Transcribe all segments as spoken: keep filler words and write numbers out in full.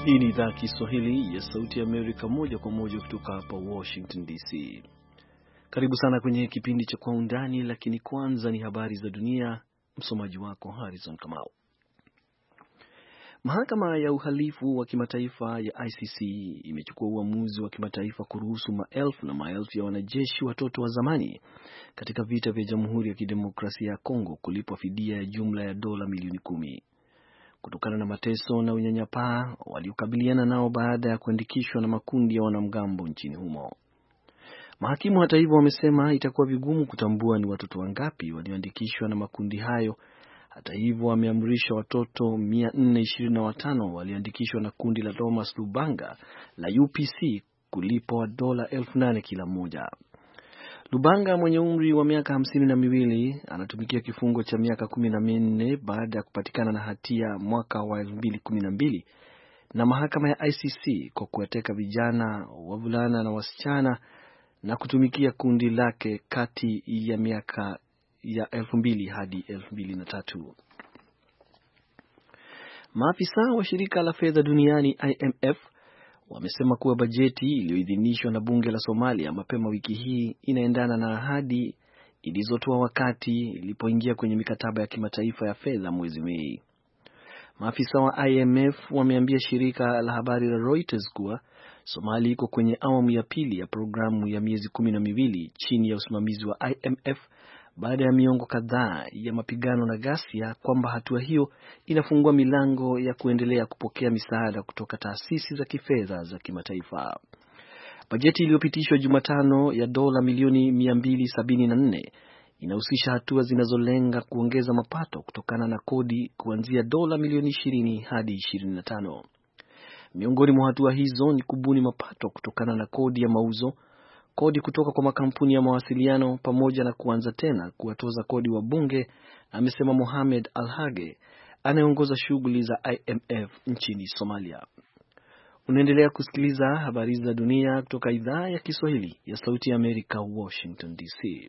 Hii ni idhaa ya Kiswahili ya Sauti ya Amerika moja kwa moja kutoka hapa Washington D C. Karibu sana kwenye kipindi cha Kwa Undani, lakini kwanza ni habari za dunia. Msomaji wako Harrison Kamau. Mahakama ya Uhalifu wa Kimataifa ya I C C imechukua uamuzi wa kimataifa kuruhusu maelfu na maelfu ya wanajeshi watoto wa zamani katika vita vya Jamhuri ya Kidemokrasia ya Kongo kulipwa fidia ya jumla ya dola milioni kumi kutokana na mateso na unyanyapaa waliokabiliana nao baada ya kuandikishwa na makundi ya wanamgambo nchini humo. Mahakimu hata hivyo wamesema itakuwa vigumu kutambua ni watoto wangapi walioandikishwa na makundi hayo. Hata hivyo wameamrisha watoto mia nne ishirini na watano waliandikishwa na kundi la Thomas Lubanga la U P C kulipwa dola elfu nane kila mmoja. Lubanga mwenye umri wa miaka hamsini na miwili anatumikia kifungo cha miaka kumi na minne baada ya kupatikana na hatia mwaka wa elfu mbili kumi na mbili na mahakama ya I C C kwa kuwateka vijana, wavulana na wasichana na kutumikia kundi lake kati ya miaka ya elfu mbili hadi elfu mbili na tatu. Maafisa wa shirika la fedha duniani I M F wamesema kuwa bajeti iliyoidhinishwa na bunge la Somalia mapema wiki hii inaendana na ahadi ilizotoa wakati ilipoingia kwenye mikataba ya kimataifa ya fedha mwezi Mei. Maafisa wa I M F wameambia shirika la habari la Reuters kuwa Somalia iko kwenye awamu ya pili ya programu ya miezi kumi na miwili chini ya usimamizi wa I M F baada ya miongo kadhaa ya mapigano na ghasia, kwamba hatua hiyo inafungua milango ya kuendelea kupokea misaada kutoka taasisi za kifedha za kimataifa. Bajeti iliyopitishwa Jumatano ya dola milioni mia mbili sabini na nne inahusisha hatua zinazolenga kuongeza mapato kutokana na kodi kuanzia dola milioni ishirini hadi ishirini na tano. Miongoni mwa hatua hizo ni kubuni mapato kutokana na kodi ya mauzo, kodi kutoka kwa makampuni ya mawasiliano pamoja na kuanza tena kuwatoza kodi wa bunge, amesema Mohamed Al-Hage anayeongoza shughuli za I M F nchini Somalia. Unaendelea kusikiliza habari za dunia kutoka idhaa ya Kiswahili ya Sauti ya Amerika, Washington D C.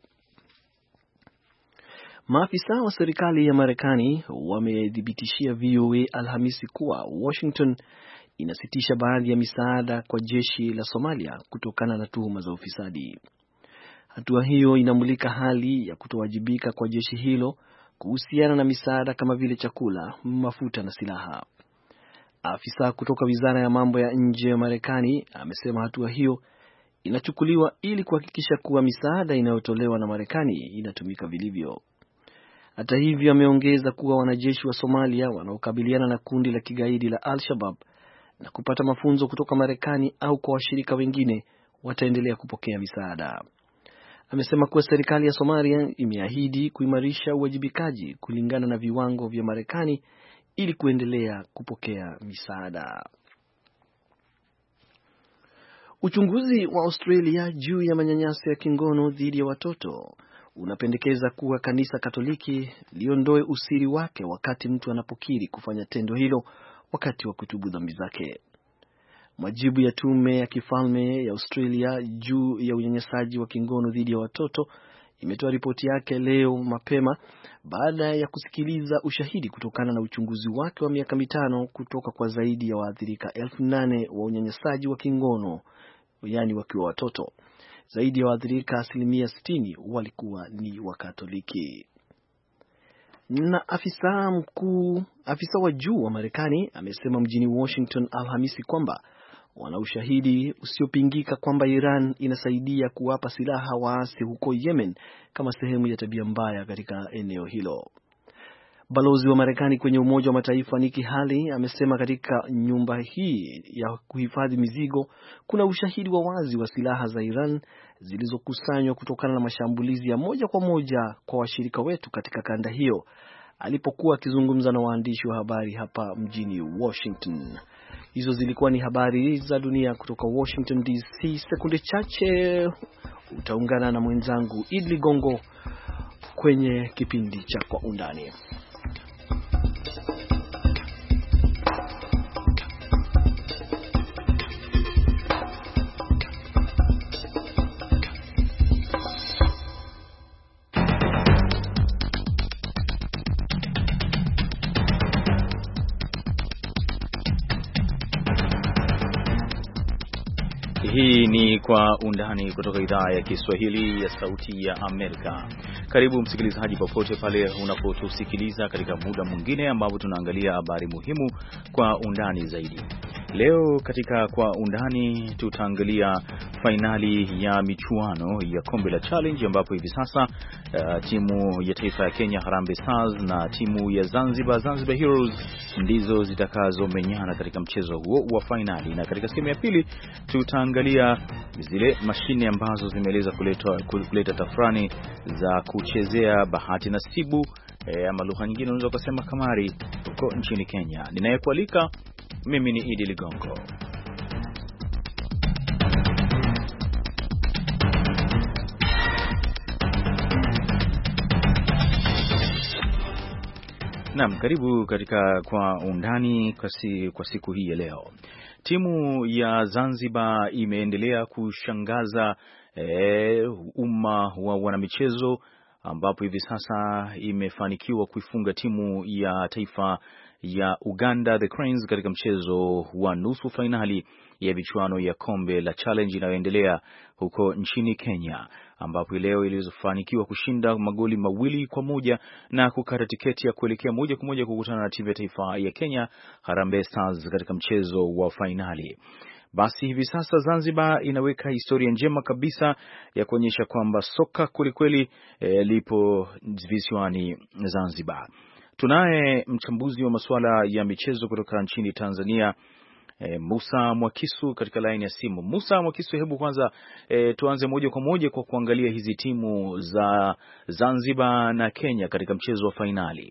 Maafisa wa serikali ya Marekani wamedhibitishia V O A Alhamisi kuwa Washington inasitisha baadhi ya misaada kwa jeshi la Somalia kutokana na tuhuma za ufisadi. Hatua hiyo inamulika hali ya kutowajibika kwa jeshi hilo kuhusiana na misaada kama vile chakula, mafuta na silaha. Afisa kutoka Wizara ya Mambo ya Nje ya Marekani amesema hatua hiyo inachukuliwa ili kuhakikisha kuwa misaada inayotolewa na Marekani inatumika vilivyo. Hata hivyo, ameongeza kuwa wanajeshi wa Somalia wanaokabiliana na kundi la kigaidi la Al-Shabaab na kupata mafunzo kutoka Marekani au kwa washirika wengine wataendelea kupokea misaada. Amesema kuwa serikali ya Somalia imeahidi kuimarisha uwajibikaji kulingana na viwango vya Marekani ili kuendelea kupokea misaada. Uchunguzi wa Australia juu ya manyanyaso ya kingono dhidi ya watoto unapendekeza kuwa kanisa Katoliki liondoe usiri wake wakati mtu anapokiri kufanya tendo hilo wakati wa kutubu dhambi zake. Majibu ya tume ya kifalme ya Australia juu ya unyanyasaji wa kingono dhidi ya watoto imetoa ripoti yake leo mapema baada ya kusikiliza ushahidi kutokana na uchunguzi wake wa miaka mitano kutoka kwa zaidi ya waathirika elfu nane wa unyanyasaji wa kingono, yani wakiwa watoto. Zaidi ya waathirika asilimia sitini walikuwa ni Wakatoliki. Na afisa mkuu, afisa wa juu wa Marekani amesema mjini Washington Alhamisi kwamba wana ushahidi usiopingika kwamba Iran inasaidia kuwapa silaha waasi huko Yemen kama sehemu ya tabia mbaya katika eneo hilo. Balozi wa Marekani kwenye Umoja wa Mataifa Nikki Haley amesema katika nyumba hii ya kuhifadhi mizigo kuna ushahidi wa wazi wa silaha za Iran zilizokusanywa kutokana na mashambulizi ya moja kwa moja kwa washirika wetu katika kanda hiyo, alipokuwa akizungumza na waandishi wa habari hapa mjini Washington. Hizo zilikuwa ni habari za dunia kutoka Washington D C. Sekunde chache utaungana na mwenzangu Idli Gongo kwenye kipindi cha Kwa Undani. Ni Kwa Undani kutoka idhaa ya Kiswahili ya Sauti ya Amerika. Karibu msikilizaji, popote pale unapotusikiliza katika muda mwingine ambapo tunaangalia habari muhimu kwa undani zaidi. Leo katika Kwa Undani tutaangalia fainali ya michuano ya Kombe la Challenge ambapo hivi sasa uh, timu ya taifa ya Kenya Harambee Stars na timu ya Zanzibar Zanzibar Heroes ndizo zitakazomenyana katika mchezo huo wa fainali, na katika sehemu ya pili tutaangalia zile mashine ambazo zimeeleza kuleta kuleta tafrani za kuchezea bahati nasibu e, ama lugha nyingine unaweza kusema kamari huko nchini Kenya. Ninayekualika mimi ni Idi Ligongo. Naam, karibu katika Kwa Undani kwa, si, kwa siku hii ya leo. Timu ya Zanzibar imeendelea kushangaza e, umma wa wanamichezo ambapo hivi sasa imefanikiwa kuifunga timu ya taifa ya Uganda The Cranes katika mchezo wa nusu fainali ya michuano ya Kombe la Challenge inayoendelea huko nchini Kenya, ambapo leo ilizofanikiwa kushinda magoli mawili kwa moja na kukata tiketi ya kuelekea moja kwa moja kukutana na timu ya taifa ya Kenya Harambee Stars katika mchezo wa fainali. Basi hivi sasa Zanzibar inaweka historia njema kabisa ya kuonyesha kwamba soka kwelikweli e, lipo visiwani Zanzibar. Tunaye mchambuzi wa masuala ya michezo kutoka nchini Tanzania, e, Musa Mwakisu katika line ya simu. Musa Mwakisu, hebu kwanza e, tuanze moja kwa moja kwa kuangalia hizi timu za Zanzibar na Kenya katika mchezo wa fainali.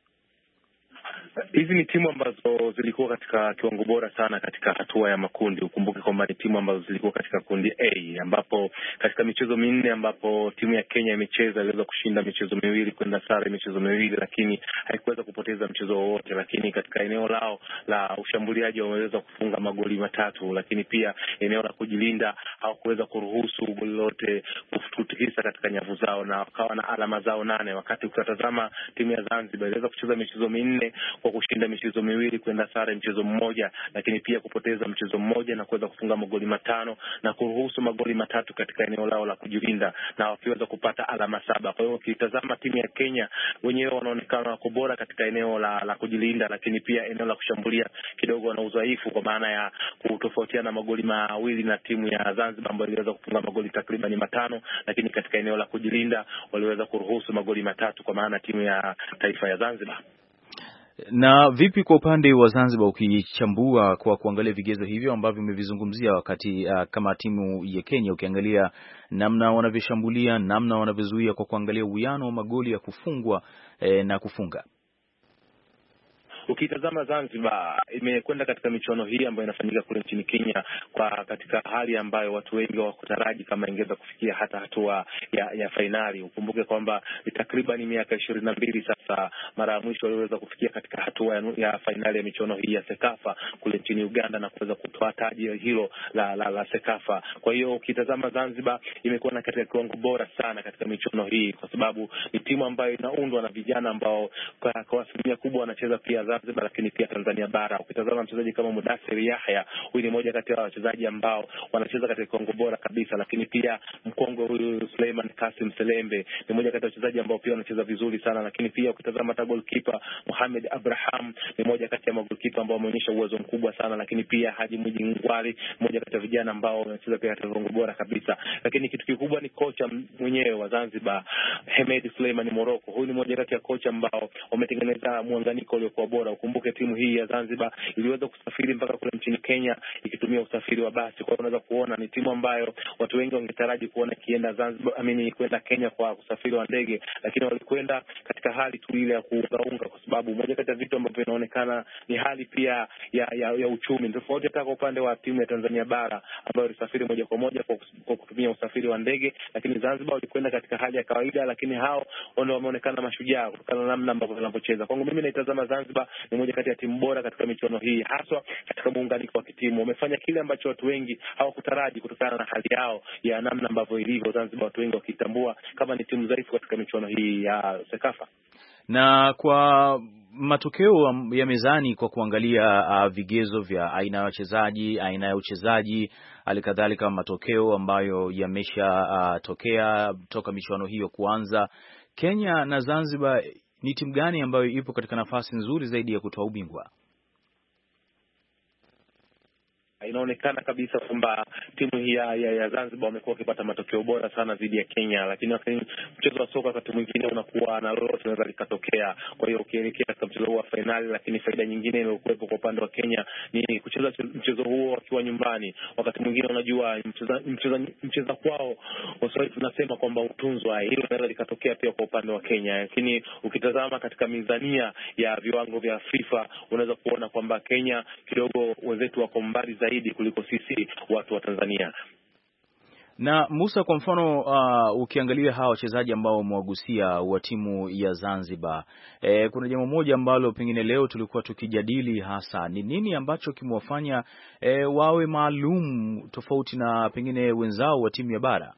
Hizi ni timu ambazo zilikuwa katika kiwango bora sana katika hatua ya makundi. Ukumbuke kwamba ni timu ambazo zilikuwa katika kundi A, ambapo katika michezo minne ambapo timu ya Kenya imecheza iliweza kushinda michezo miwili, kwenda sare michezo miwili, lakini haikuweza kupoteza mchezo wowote. Lakini katika eneo lao la ushambuliaji wameweza kufunga magoli matatu, lakini pia eneo la kujilinda hawakuweza kuruhusu goli lote kutikisa katika nyavu zao, na wakawa na alama zao nane. Wakati ukatazama timu ya Zanzibar iliweza kucheza michezo minne kwa kushinda michezo miwili, kwenda sare mchezo mmoja, lakini pia kupoteza mchezo mmoja na kuweza kufunga magoli matano na kuruhusu magoli matatu katika eneo lao la kujilinda, na wakiweza kupata alama saba. Kwa hiyo ukitazama timu ya Kenya wenyewe wanaonekana wako bora katika eneo la, la kujilinda, lakini pia eneo la kushambulia kidogo wana udhaifu, kwa maana ya kutofautiana magoli mawili na timu ya Zanzibar ambayo iliweza kufunga magoli takriban matano, lakini katika eneo la kujilinda waliweza kuruhusu magoli matatu, kwa maana timu ya taifa ya Zanzibar. Na vipi kwa upande wa Zanzibar ukichambua kwa kuangalia vigezo hivyo ambavyo umevizungumzia wakati uh, kama timu ya Kenya ukiangalia namna wanavyoshambulia, namna wanavyozuia, kwa kuangalia uwiano wa magoli ya kufungwa eh, na kufunga? Ukitazama Zanzibar imekwenda katika michuano hii ambayo inafanyika kule nchini Kenya kwa katika hali ambayo watu wengi hawakutaraji kama ingeweza kufikia hata hatua ya, ya fainali. Ukumbuke kwamba takriban miaka ishirini na mbili sasa mara ya mwisho waliweza kufikia katika hatua ya, ya fainali ya michuano hii ya Sekafa kule nchini Uganda na kuweza kutoa taji hilo la, la, la Sekafa. Kwa hiyo ukitazama Zanzibar imekuwa na katika kiwango bora sana katika michuano hii, kwa sababu ni timu ambayo inaundwa na vijana ambao kwa, kwa asilimia kubwa wanacheza pia Zanzibar, lakini pia Tanzania bara. Ukitazama mchezaji kama Mudathir Yahya, huyu ni mmoja kati ya wachezaji ambao wanacheza katika kiwango bora kabisa, lakini pia mkongwe huyu Suleiman Kasim Selembe ni mmoja kati ya wachezaji ambao pia wanacheza vizuri sana, lakini pia ukitazama hata goalkeeper Mohamed Abraham ni mmoja kati ya goalkeeper ambao wameonyesha uwezo mkubwa sana, lakini pia Haji Mwinyi Ngwali mmoja kati ya vijana ambao wanacheza pia katika kiwango bora kabisa. Lakini kitu kikubwa ni kocha mwenyewe wa Zanzibar, Hemed Suleiman Morocco. Huyu ni mmoja kati ya kocha ambao wametengeneza muunganiko uliokuwa bora. Ukumbuke timu hii ya Zanzibar iliweza kusafiri mpaka kule nchini Kenya ikitumia usafiri wa basi. Kwa hiyo unaweza kuona ni timu ambayo watu wengi wangetaraji kuona kienda Zanzibar, amini kwenda Kenya kwa usafiri wa ndege, lakini walikwenda katika hali tu ile ya kuungaunga, kwa sababu moja kati ya vitu ambavyo inaonekana ni hali pia ya ya, ya uchumi tofauti hata kwa upande wa timu ya Tanzania bara ambayo ilisafiri moja kwa moja kwa, kwa kutumia usafiri wa ndege, lakini Zanzibar walikwenda katika hali ya kawaida, lakini hao ndio wameonekana mashujaa kutokana na namna ambavyo wanavyocheza. Kwangu mimi naitazama Zanzibar ni moja kati ya timu bora katika michuano hii, haswa katika muunganiko wa kitimu. Wamefanya kile ambacho watu wengi hawakutaraji kutokana na hali yao ya namna ambavyo ilivyo Zanzibar, watu wengi wakitambua kama ni timu dhaifu katika michuano hii ya Sekafa. Na kwa matokeo ya mezani kwa kuangalia uh, vigezo vya aina ya wachezaji, aina ya uchezaji, halikadhalika matokeo ambayo yameshatokea uh, toka michuano hiyo kuanza, Kenya na Zanzibar, ni timu gani ambayo ipo katika nafasi nzuri zaidi ya kutoa ubingwa? Inaonekana kabisa kwamba timu hii ya, ya Zanzibar wamekuwa wakipata matokeo bora sana dhidi ya Kenya, lakini wakati mchezo wa soka wakati mwingine unakuwa na lolote linaweza likatokea. Kwa hiyo ukielekea katika mchezo huu wa fainali, lakini faida nyingine iliyokuwepo kwa upande wa Kenya ni kucheza mchezo huo wakiwa nyumbani. Wakati mwingine unajua mcheza mcheza mcheza kwao, Waswahili tunasema kwamba utunzwa, hilo linaweza likatokea pia kwa upande wa Kenya. Lakini ukitazama katika mizania ya viwango vya FIFA unaweza kuona kwamba Kenya kidogo wenzetu wako mbali zaidi kuliko sisi watu wa Tanzania. Na Musa, kwa mfano uh, ukiangalia hawa wachezaji ambao umewagusia wa timu ya Zanzibar, e, kuna jambo moja ambalo pengine leo tulikuwa tukijadili, hasa ni nini ambacho kimewafanya e, wawe maalum tofauti na pengine wenzao wa timu ya bara?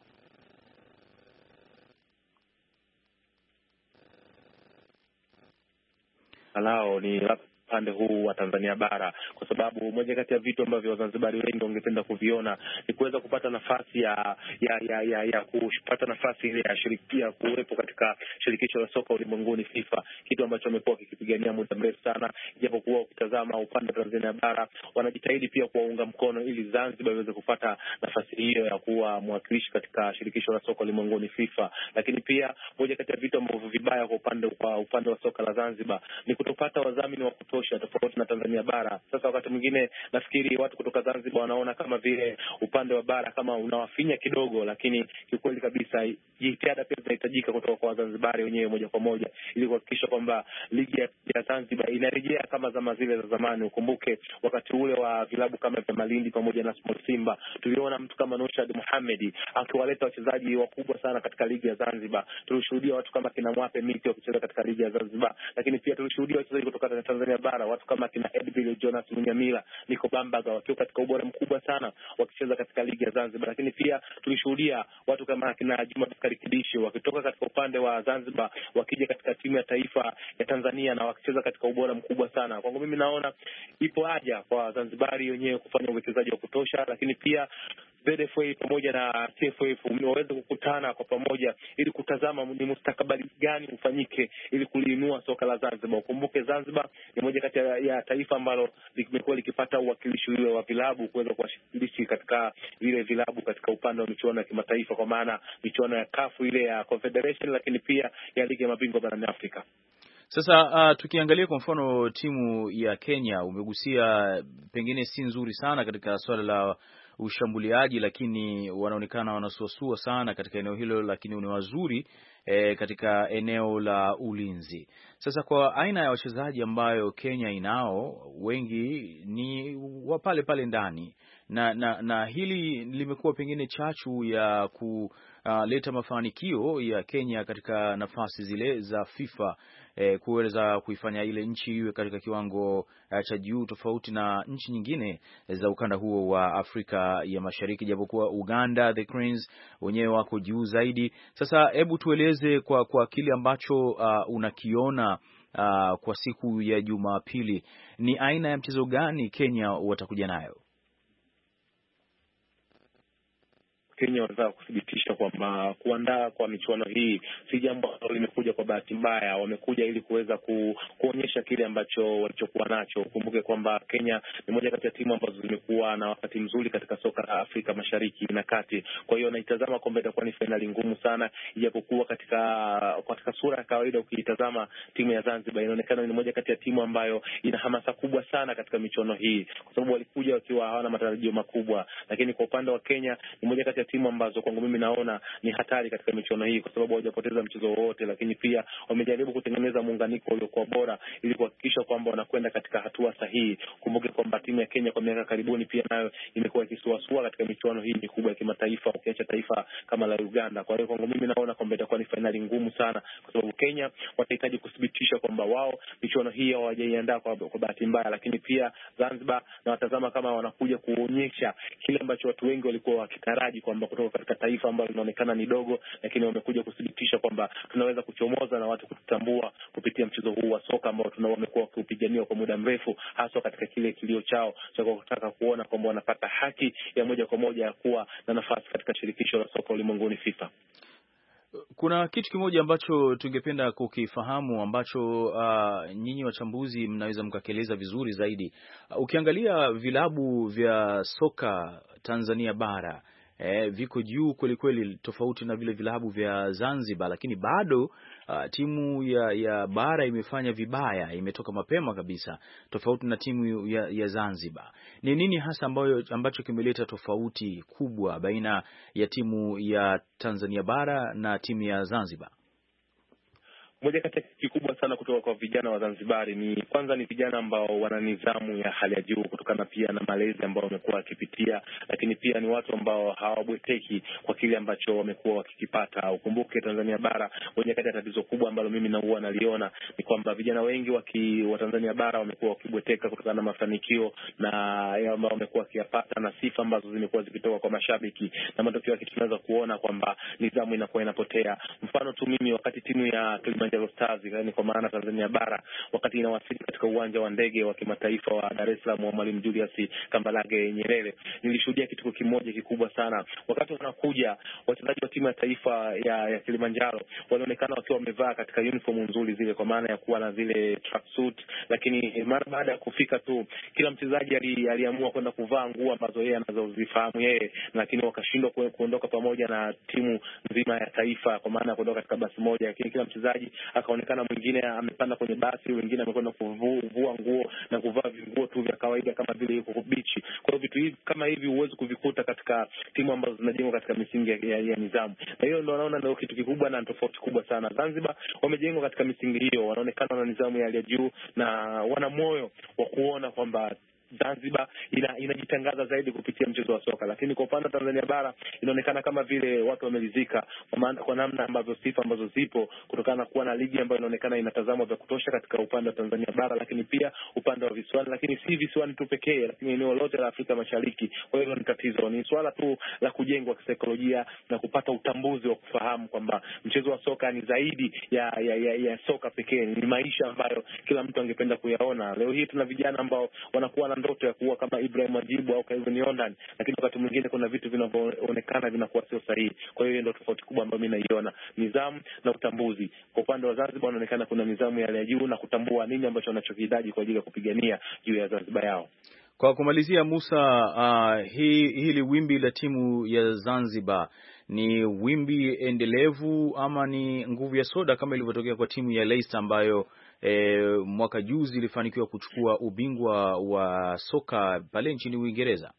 Alao ni upande huu wa Tanzania bara, kwa sababu moja kati ya vitu ambavyo Wazanzibari wengi wangependa kuviona ni kuweza kupata nafasi ya ya ya ya, ya kupata nafasi ile ya shirikia kuwepo katika shirikisho la soka ulimwenguni FIFA, kitu ambacho wamekuwa kikipigania muda mrefu sana. Japokuwa ukitazama upande wa Tanzania bara wanajitahidi pia kuwaunga mkono ili Zanzibar iweze kupata nafasi hiyo ya kuwa mwakilishi katika shirikisho la soka ulimwenguni FIFA. Lakini pia moja kati ya vitu ambavyo vibaya kwa upande kwa upande wa soka la Zanzibar ni kutopata wadhamini wa kutosha tofauti na Tanzania bara. Sasa wakati mwingine nafikiri watu kutoka Zanzibar wanaona kama vile upande wa bara kama unawafinya kidogo, lakini kiukweli kabisa jitihada pia zinahitajika kutoka kwa Wazanzibari wenyewe moja kwa moja ili kuhakikisha kwamba ligi ya, ya Zanzibar inarejea kama zama zile za zamani. Ukumbuke wakati ule wa vilabu kama vya Malindi pamoja na Small Simba, tuliona mtu kama Nushad Mohamed akiwaleta wachezaji wakubwa sana katika ligi ya Zanzibar. Tulishuhudia watu kama kina Mwape Miti wakicheza katika ligi ya Zanzibar, lakini pia tulishuhudia wachezaji kutoka Tanzania bara, watu kama kina Edbil Jonas Munyamila, Niko Bambaga wakiwa katika ubora mkubwa sana wakicheza katika ligi ya Zanzibar. Lakini pia tulishuhudia watu kama kina Juma Bakari Kidishi wakitoka katika upande wa Zanzibar wakija katika timu ya taifa ya Tanzania na wakicheza katika ubora mkubwa sana. Kwangu mimi naona ipo haja kwa Zanzibari wenyewe kufanya uwekezaji wa kutosha, lakini pia Z F A pamoja na T F F waweze kukutana kwa pamoja ili kutazama ni mustakabali gani ufanyike ili kuliinua soka la Zanzibar. Ukumbuke Zanzibar ni moja kati ya taifa ambalo limekuwa likipata uwakilishi ule wa vilabu kuweza kuwashiriki katika vile vilabu katika upande wa michuano ya kimataifa, kwa maana michuano ya kafu ile ya Confederation, lakini pia ya ligi ya mabingwa barani Afrika. Sasa uh, tukiangalia kwa mfano timu ya Kenya, umegusia pengine si nzuri sana katika swala la ushambuliaji, lakini wanaonekana wanasuasua sana katika eneo hilo, lakini ni wazuri e, katika eneo la ulinzi. Sasa kwa aina ya wachezaji ambayo Kenya inao, wengi ni wa pale pale ndani, na, na, na hili limekuwa pengine chachu ya kuleta uh, mafanikio ya Kenya katika nafasi zile za FIFA, eh, kuweza kuifanya ile nchi iwe katika kiwango uh, cha juu tofauti na nchi nyingine za ukanda huo wa Afrika ya Mashariki, japokuwa Uganda the Cranes wenyewe wako juu zaidi. Sasa hebu tueleze kwa kwa kile ambacho uh, unakiona uh, kwa siku ya Jumapili, ni aina ya mchezo gani Kenya watakuja nayo? Kenya wanataka kuthibitisha kwamba kuandaa kwa michuano hii si jambo ambalo limekuja kwa bahati mbaya. Wamekuja ili kuweza ku, kuonyesha kile ambacho walichokuwa nacho. Kumbuke kwamba Kenya ni moja kati ya timu ambazo zimekuwa na wakati mzuri katika soka la Afrika Mashariki na Kati. Kwa hiyo naitazama kwamba itakuwa ni finali ngumu sana, ijapokuwa katika katika sura ya kawaida ukiitazama timu ya Zanzibar inaonekana ni moja kati ya timu ambayo ina hamasa kubwa sana katika michuano hii, kwa sababu walikuja wakiwa hawana matarajio makubwa. Lakini kwa upande wa Kenya ni moja kati ya timu ambazo kwangu mimi naona ni hatari katika michuano hii, kwa sababu hawajapoteza mchezo wowote, lakini pia wamejaribu kutengeneza muunganiko uliokuwa bora ili kuhakikisha kwamba wanakwenda katika hatua sahihi. Kumbuke kwamba timu ya Kenya kwa miaka karibuni pia nayo imekuwa ikisuasua katika michuano hii mikubwa ya kimataifa, ukiacha taifa kama la Uganda. Kwa hiyo kwangu mimi naona kwamba itakuwa ni finali ngumu sana, kwa sababu Kenya watahitaji kuthibitisha kwamba wao michuano hii hawajaiandaa kwa, kwa bahati mbaya, lakini pia Zanzibar na watazama kama wanakuja kuonyesha kile ambacho watu wengi walikuwa wakitaraji kwamba kutoka katika taifa ambalo linaonekana ni dogo, lakini wamekuja kuthibitisha kwamba tunaweza kuchomoza na watu kututambua kupitia kupitia mchezo huu wa soka ambao tunao wamekuwa wakipigania kwa muda mrefu, hasa katika kile kilio chao cha kutaka kuona kwamba wanapata haki ya moja kwa moja ya kuwa na nafasi katika shirikisho la soka ulimwenguni FIFA. Kuna kitu kimoja ambacho tungependa kukifahamu ambacho uh, nyinyi wachambuzi mnaweza mkakieleza vizuri zaidi. Uh, ukiangalia vilabu vya soka Tanzania bara eh, viko juu kweli kweli, tofauti na vile vilabu vya Zanzibar, lakini bado uh, timu ya, ya bara imefanya vibaya, imetoka mapema kabisa, tofauti na timu ya, ya Zanzibar. Ni nini hasa ambayo, ambacho kimeleta tofauti kubwa baina ya timu ya Tanzania bara na timu ya Zanzibar? Moja kati ya kikubwa sana kutoka kwa vijana wa Zanzibari ni kwanza ni vijana ambao wana nidhamu ya hali ya juu kutokana pia na malezi ambao wamekuwa wakipitia, lakini pia ni watu ambao hawabweteki kwa kile ambacho wamekuwa wakikipata. Ukumbuke Tanzania bara, moja kati ya tatizo kubwa ambalo mimi na huwa naliona ni kwamba vijana wengi waki, wa Tanzania bara wamekuwa wakibweteka kutokana na mafanikio na ambao wamekuwa wakiyapata na sifa ambazo zimekuwa zikitoka kwa mashabiki, na matokeo yake tunaweza kuona kwamba nidhamu inakuwa inapotea. Mfano tu mimi wakati timu ya Kilimanjaro Stars, yani kwa maana Tanzania bara, wakati inawasili katika uwanja wa ndege wa kimataifa wa Dar es Salaam wa Mwalimu Julius Kambarage Nyerere, nilishuhudia kitu kimoja kikubwa sana. Wakati wanakuja wachezaji wa timu ya taifa ya, ya Kilimanjaro wanaonekana wakiwa wamevaa katika uniform nzuri zile, kwa maana ya kuwa na zile tracksuit, lakini mara baada ya kufika tu kila mchezaji ali, aliamua kwenda kuvaa nguo ambazo yeye anazozifahamu yeye, lakini wakashindwa kuondoka pamoja na timu nzima ya taifa, kwa maana kuondoka katika basi moja, lakini kila mchezaji akaonekana, mwingine amepanda kwenye basi, wengine amekwenda kuvua nguo na kuvaa vinguo tu vya kawaida kama vile yuko bichi. Kwa hiyo vitu hivi kama hivi huwezi kuvikuta katika timu ambazo zinajengwa katika misingi ya, ya, ya nidhamu. Na hiyo ndio naona ndio kitu kikubwa na tofauti kubwa sana. Zanzibar wamejengwa katika misingi hiyo, wanaonekana na nidhamu ya hali ya juu na wana moyo wa kuona kwamba Zanzibar ina, inajitangaza zaidi kupitia mchezo wa soka, lakini kwa upande wa Tanzania bara inaonekana kama vile watu wamelizika kwa, kwa namna ambavyo sifa ambazo zipo kutokana na kuwa na ligi ambayo inaonekana inatazamwa vya kutosha katika upande wa Tanzania bara, lakini pia upande wa visiwani, lakini si visiwani tu pekee, lakini eneo lote la Afrika Mashariki. Kwa hiyo ni tatizo, ni swala tu la kujengwa kisaikolojia na kupata utambuzi wa kufahamu kwamba mchezo wa soka ni zaidi ya ya, ya, ya soka pekee, ni maisha ambayo kila mtu angependa kuyaona. Leo hii tuna vijana ambao wanakuwa na ndoto ya kuwa kama Ibrahim Majibu au Kevin Yondan, lakini wakati mwingine kuna vitu vinavyoonekana vinakuwa sio sahihi. Kwa hiyo ndio tofauti kubwa ambayo mimi naiona, nidhamu na utambuzi. Kwa upande wa Zanzibar inaonekana kuna nidhamu ya hali ya juu na kutambua nini ambacho wanachokihitaji kwa ajili ya kupigania juu ya Zanzibar yao. Kwa kumalizia, Musa, uh, hii hili wimbi la timu ya Zanzibar ni wimbi endelevu ama ni nguvu ya soda kama ilivyotokea kwa timu ya Leicester ambayo E, mwaka juzi ilifanikiwa kuchukua ubingwa wa soka pale nchini Uingereza?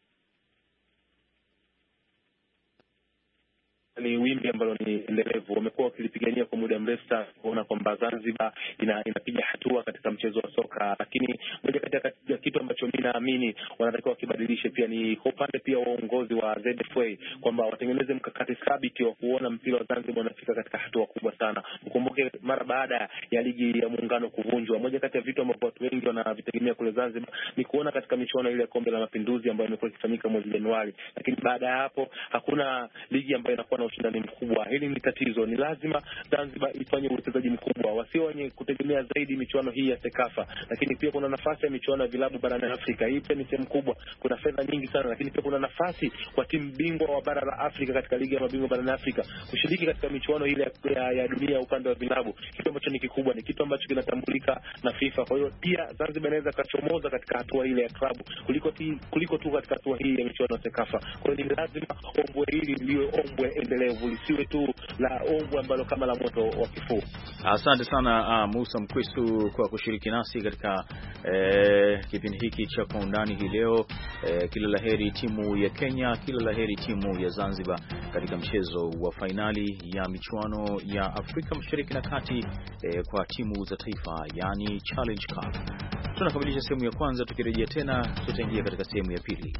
Ni wimbi ambalo ni endelevu, wamekuwa wakilipigania kwa muda mrefu sana kuona kwamba Zanzibar ina, inapiga hatua katika mchezo wa soka, lakini moja kati ya kitu ambacho mimi naamini wanatakiwa wakibadilishe pia ni kwa upande pia wa uongozi wa Z F A, kwamba watengeneze mkakati thabiti wa kuona mpira wa Zanzibar unafika katika hatua kubwa sana. Ukumbuke mara baada ya ligi ya muungano kuvunjwa, moja kati ya vitu ambavyo watu wengi wanavitegemea kule Zanzibar ni kuona katika michuano ile ya kombe la mapinduzi ambayo imekuwa ikifanyika mwezi Januari, lakini baada ya hapo hakuna ligi ambayo inakuwa na ushindani mkubwa. Hili ni tatizo. Ni lazima Zanzibar ifanye uwekezaji mkubwa, wasio wenye kutegemea zaidi michuano hii ya Sekafa, lakini pia kuna nafasi ya michuano ya vilabu barani Afrika. Hii pia ni sehemu kubwa, kuna fedha nyingi sana, lakini pia kuna nafasi kwa timu bingwa wa bara la Afrika katika ligi ya mabingwa barani Afrika kushiriki katika michuano ile ya, ya dunia upande wa vilabu, kitu ambacho ni kikubwa, ni kitu ambacho kinatambulika na FIFA. Kwa hiyo pia Zanzibar inaweza kachomoza katika hatua ile ya klabu kuliko ti, kuliko tu katika hatua hii ya michuano ya Sekafa. Kwa hiyo ni lazima ombwe hili liwe ombwe endelevu, lisiwe tu la ombwe ambalo kama la moto wa kifuu. Asante sana uh, Musa Mkwesu kwa kushiriki nasi katika eh, kipindi hiki cha Kwa Undani hii leo. Eh, kila laheri timu ya Kenya, kila laheri timu ya Zanzibar katika mchezo wa fainali ya michuano ya Afrika Mashariki na Kati eh, kwa timu za taifa, yani Challenge Cup. Tunakamilisha sehemu ya kwanza, tukirejea tena tutaingia katika sehemu ya pili.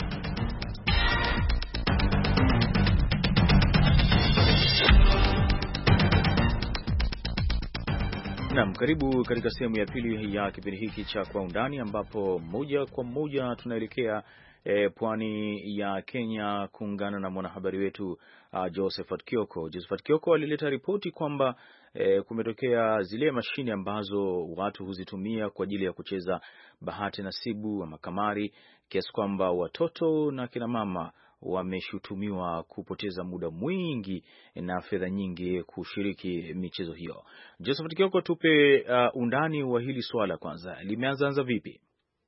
Naam, karibu katika sehemu ya pili ya kipindi hiki cha Kwa Undani, ambapo moja kwa moja tunaelekea e, pwani ya Kenya kuungana na mwanahabari wetu uh, Josephat Kioko. Josephat Kioko alileta ripoti kwamba e, kumetokea zile mashine ambazo watu huzitumia kwa ajili ya kucheza bahati nasibu ama kamari, kiasi kwamba watoto na kina mama wameshutumiwa kupoteza muda mwingi na fedha nyingi kushiriki michezo hiyo. Josephat Kioko, tupe uh, undani wa hili swala. Kwanza, limeanzaanza vipi?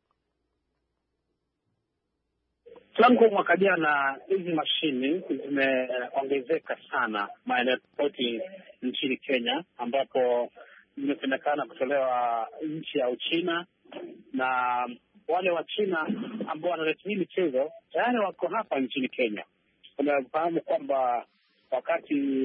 Tangu mwaka jana hizi mashini zimeongezeka sana maeneo tofauti nchini Kenya, ambapo zimesemekana kutolewa nchi ya Uchina, na wale wa China ambao wanaleta hii michezo tayari wako hapa nchini Kenya. Unafahamu kwamba wakati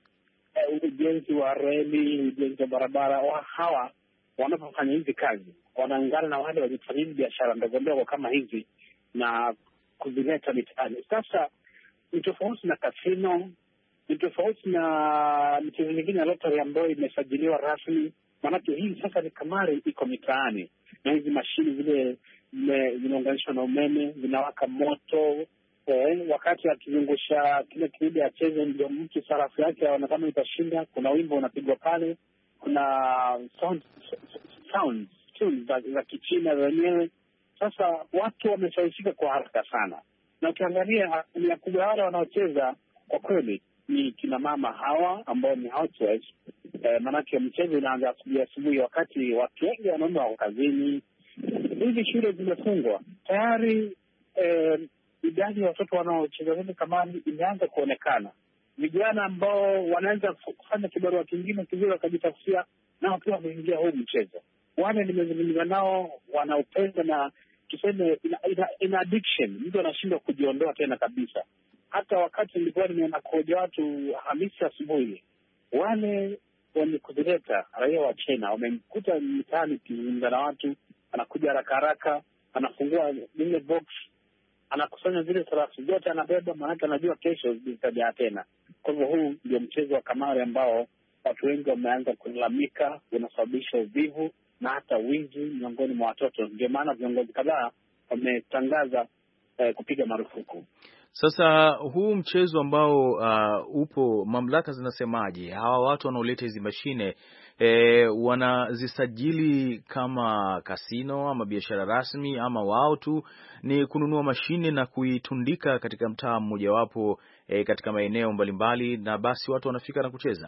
eh, ujenzi wa reli, ujenzi wa barabara, wa hawa wanapofanya hizi kazi wanaungana na wale wajifanya biashara ndogo ndogo kama hizi na kuzileta mitaani. Sasa ni tofauti na kasino, ni tofauti na michezo mingine ya lottery ambayo imesajiliwa rasmi. Maanake hii sasa ni kamari iko mitaani, na hizi mashini zile zinaunganishwa na umeme, zinawaka moto. Eh, wakati akizungusha kile kirudi acheze, ndio mtu sarafu yake aonekana itashinda. Kuna wimbo unapigwa pale, kuna sound, sound tunes za, za Kichina wenyewe. Sasa watu wameshawishika kwa haraka sana, na ukiangalia asilimia kubwa wale wanaocheza kwa kweli ni kina mama hawa ambao ni housewives. Eh, maanake mchezo inaanza asubuhi asubuhi, wakati watu wengi wanaume wako kazini. Hizi shule zimefungwa tayari. Eh, idadi ya watoto wanaocheza hivi kamari imeanza kuonekana. Vijana ambao wanaweza kufanya kibarua kingine kizuri wakajitafutia, nao pia wameingia huu mchezo. Wale nimezungumza nao wanaupenda, na tuseme ina, ina, ina addiction. Mtu anashindwa kujiondoa tena kabisa. Hata wakati nilikuwa nimeenda kuoja watu Hamisi asubuhi, wale wenye kuzileta raia wa China wamemkuta mitaani kizungumza na watu, anakuja haraka haraka, anafungua ile box, anakusanya zile sarafu zote, anabeba, maanake anajua kesho zitajaa tena. Kwa hivyo huu ndio mchezo wa kamari ambao watu wengi wameanza kulalamika unasababisha uvivu na hata wizi miongoni mwa watoto. Ndio maana viongozi kadhaa wametangaza eh, kupiga marufuku. Sasa huu mchezo ambao uh, upo, mamlaka zinasemaje? Hawa watu wanaoleta hizi mashine e, wanazisajili kama kasino ama biashara rasmi, ama wao tu ni kununua mashine na kuitundika katika mtaa mmojawapo e, katika maeneo mbalimbali, na basi watu wanafika na kucheza?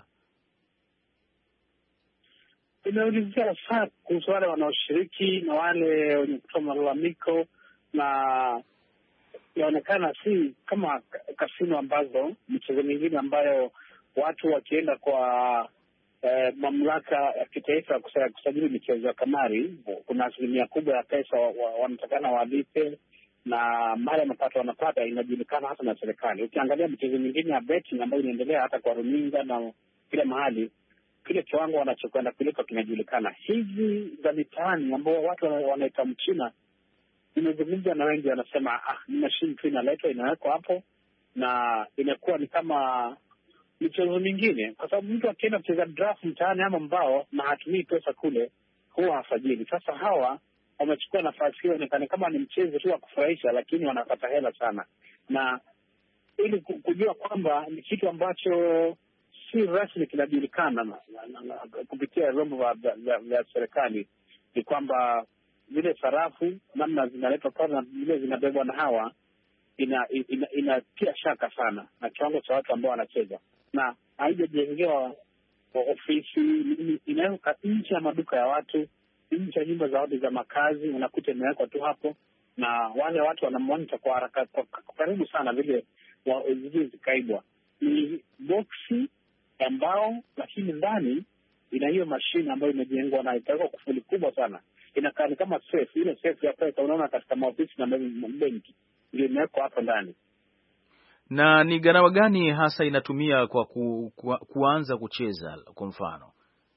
Imeulizia saa kuhusu wale wanaoshiriki na wale wenye kutoa malalamiko, na yaonekana si kama kasino ambazo michezo mingine ambayo watu wakienda kwa eh, mamlaka ya kitaifa kusajili michezo ya kamari, kuna asilimia kubwa ya pesa wanatakana wa, walipe, na mali ya mapato wanapata inajulikana hasa na serikali. Ukiangalia michezo mingine ya betting ambayo inaendelea hata kwa runinga na kila mahali, kile kiwango wanachokwenda kulipa kinajulikana. Hizi za mitaani ambao watu wanaita mchina, nimezungumza na wengi wanasema ah, ni mashine tu inaletwa inawekwa hapo na inakuwa ni kama michezo mingine, kwa sababu mtu akienda kucheza draft mtaani ama mbao na hatumii pesa kule, huwa hafajili. Sasa hawa wamechukua nafasi hiyo, inaonekana kama ni mchezo tu wa kufurahisha, lakini wanapata hela sana, na ili kujua kwamba ni kitu ambacho si rasmi kinajulikana na, na, na, kupitia vyombo vya serikali, ni kwamba zile sarafu namna zinaletwa pale na zile zinabebwa na hawa ina ina inatia shaka sana na kiwango cha watu ambao wanacheza, na haijajengewa ofisi, inawekwa nje ya maduka ya watu, nje ya nyumba za watu za makazi, unakuta imewekwa tu hapo, na wale watu wanamonita kwa haraka kwa karibu sana vile zile zikaibwa. Ni boksi ambao lakini ndani ina hiyo mashine ambayo imejengwa na itawekwa kufuli kubwa sana, inakaa ni kama safe, ile safe ya pesa unaona katika maofisi na benki, ndio imewekwa hapo ndani. Na ni gharama gani hasa inatumia kwa ku, ku, kuanza kucheza kwa mfano?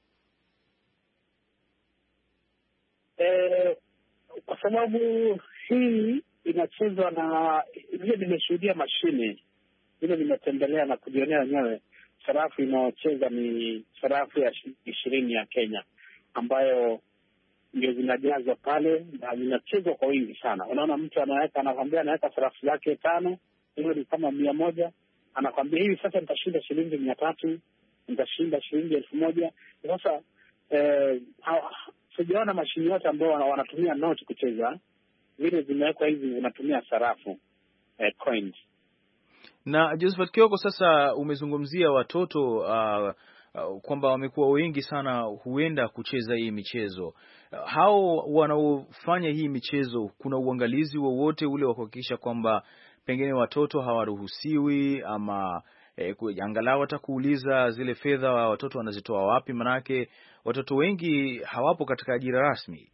Eh, kwa sababu hii inachezwa na vile nimeshuhudia mashine vile nimetembelea na kujionea wenyewe, sarafu inayocheza ni sarafu ya ishirini ya Kenya ambayo ndio zinajazwa pale na zinachezwa kwa wingi sana. Unaona mtu anaweka, anakwambia anaweka sarafu zake tano, hiyo ni kama mia moja, anakwambia hivi sasa nitashinda shilingi mia tatu, nitashinda shilingi elfu moja. Sasa eh, sijaona mashini yote ambao wanatumia noti kucheza, vile zimewekwa hivi unatumia sarafu eh, coins. Na Josephat Kioko, sasa umezungumzia watoto uh, uh, kwamba wamekuwa wengi sana huenda kucheza hii michezo. Uh, hao wanaofanya hii michezo, kuna uangalizi wowote ule wa kuhakikisha kwamba pengine watoto hawaruhusiwi ama eh, angalau watakuuliza zile fedha wa watoto wanazitoa wapi? Manake watoto wengi hawapo katika ajira rasmi.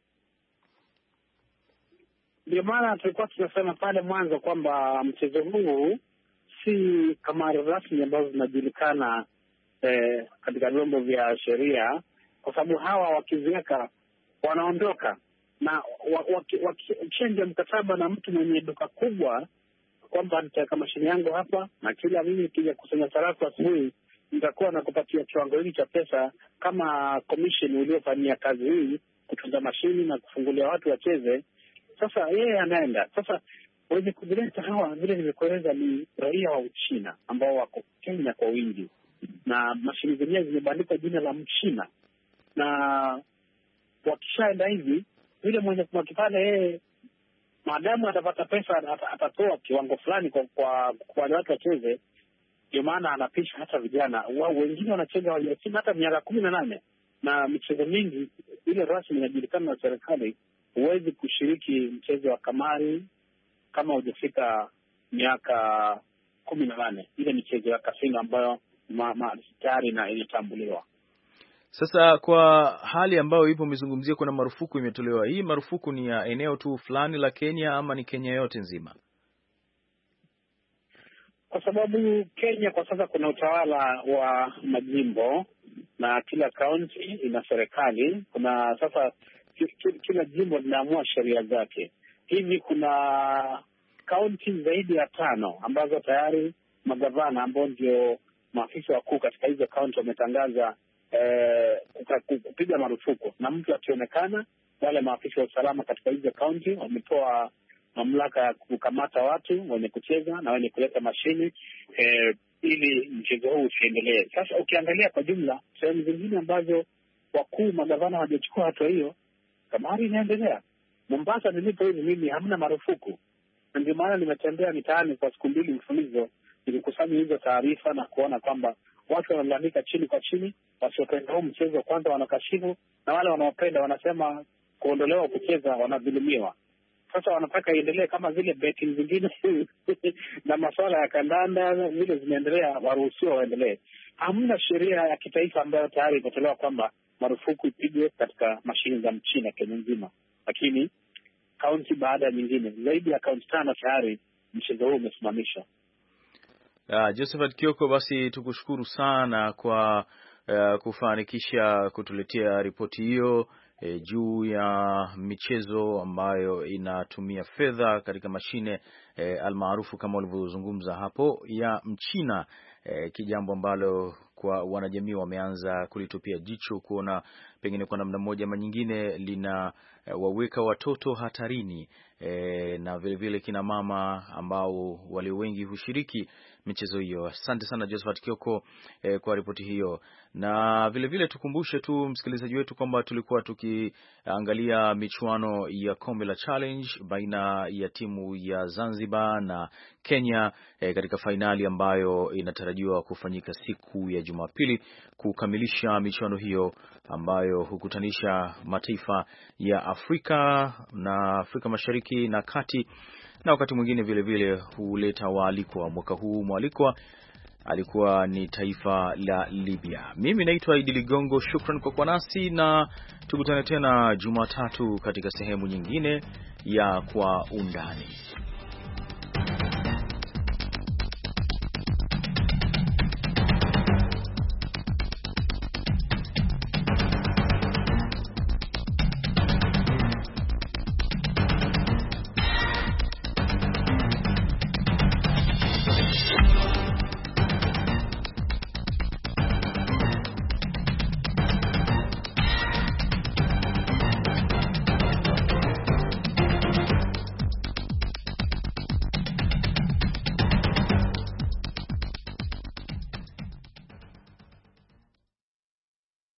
Ndio maana tulikuwa tunasema pale mwanzo kwamba mchezo huu si kamari rasmi ambazo zinajulikana eh, katika vyombo vya sheria, kwa sababu hawa wakiziweka wanaondoka na wakichenja mkataba na mtu mwenye duka kubwa kwamba nitaweka mashine yangu hapa na kila mimi nikija kusanya sarafu asubuhi nitakuwa na kupatia kiwango hiki cha pesa kama commission uliofanyia kazi hii kutunza mashini na kufungulia watu wacheze. Sasa yeye anaenda. Sasa wenye kuvileta hawa, vile nimekueleza, ni raia wa Uchina ambao wako Kenya kwa wingi, na mashini zenyewe zimebandikwa jina la Mchina, na wakishaenda hivi, vile mwenye kumakipale yeye maadamu atapata pesa atatoa kiwango fulani kwa kwa, kwa wale watu wacheze. Ndio maana anapisha hata vijana wao, wengine wanacheza waliosina hata miaka kumi na nane, na michezo mingi ile rasmi inajulikana na serikali. Huwezi kushiriki mchezo wa kamari kama hujafika miaka kumi na nane. Ile michezo ya kasino ambayo tayari na inatambuliwa. Sasa kwa hali ambayo ipo umezungumzia, kuna marufuku imetolewa. Hii marufuku ni ya eneo tu fulani la Kenya ama ni Kenya yote nzima? Kwa sababu Kenya kwa sasa kuna utawala wa majimbo na kila kaunti ina serikali. Kuna sasa kila jimbo linaamua sheria zake. Hivi kuna kaunti zaidi ya tano ambazo tayari magavana ambao ndio maafisa wakuu katika hizo kaunti wametangaza eh, kupiga marufuku, na mtu akionekana, wale maafisa wa usalama katika hizo kaunti wametoa mamlaka ya kukamata watu wenye kucheza na wenye kuleta mashini eh, ili mchezo huu usiendelee. Sasa ukiangalia kwa jumla sehemu zingine ambazo wakuu magavana hawajachukua hatua hiyo, kamari inaendelea. Mombasa nilipo hivi mimi hamna marufuku, na ndio maana nimetembea mitaani kwa siku mbili mfululizo nilikusanya hizo taarifa na kuona kwamba watu wanalalamika chini kwa chini. Wasiopenda huu mchezo kwanza wanakashifu, na wale wanaopenda wanasema kuondolewa kucheza wanadhulumiwa. Sasa wanataka iendelee kama vile betting zingine na masuala ya kandanda vile zinaendelea, waruhusiwa waendelee. Hamna sheria ya kitaifa ambayo tayari imetolewa kwamba marufuku ipigwe katika mashini za Mchina Kenya nzima, lakini kaunti baada ya nyingine, zaidi ya kaunti tano tayari mchezo huu umesimamishwa. Uh, Josephat Kioko, basi tukushukuru sana kwa uh, kufanikisha kutuletea ripoti hiyo E, juu ya michezo ambayo inatumia fedha katika mashine e, almaarufu kama ulivyozungumza hapo ya Mchina, e, kijambo ambalo kwa wanajamii wameanza kulitupia jicho kuona pengine kwa namna moja ama nyingine lina e, waweka watoto hatarini, e, na vile vile kina mama ambao walio wengi hushiriki michezo hiyo. Asante sana Josephat Kioko e, kwa ripoti hiyo. Na vile vile tukumbushe tu msikilizaji wetu kwamba tulikuwa tukiangalia michuano ya Kombe la Challenge baina ya timu ya Zanzibar na Kenya e, katika fainali ambayo inatarajiwa kufanyika siku ya Jumapili kukamilisha michuano hiyo ambayo hukutanisha mataifa ya Afrika na Afrika Mashariki na Kati, na wakati mwingine vile vile huleta waalikwa. Mwaka huu mwalikwa alikuwa ni taifa la Libya. Mimi naitwa Idi Ligongo, shukran kwa kuwa nasi, na tukutane tena Jumatatu katika sehemu nyingine ya Kwa Undani.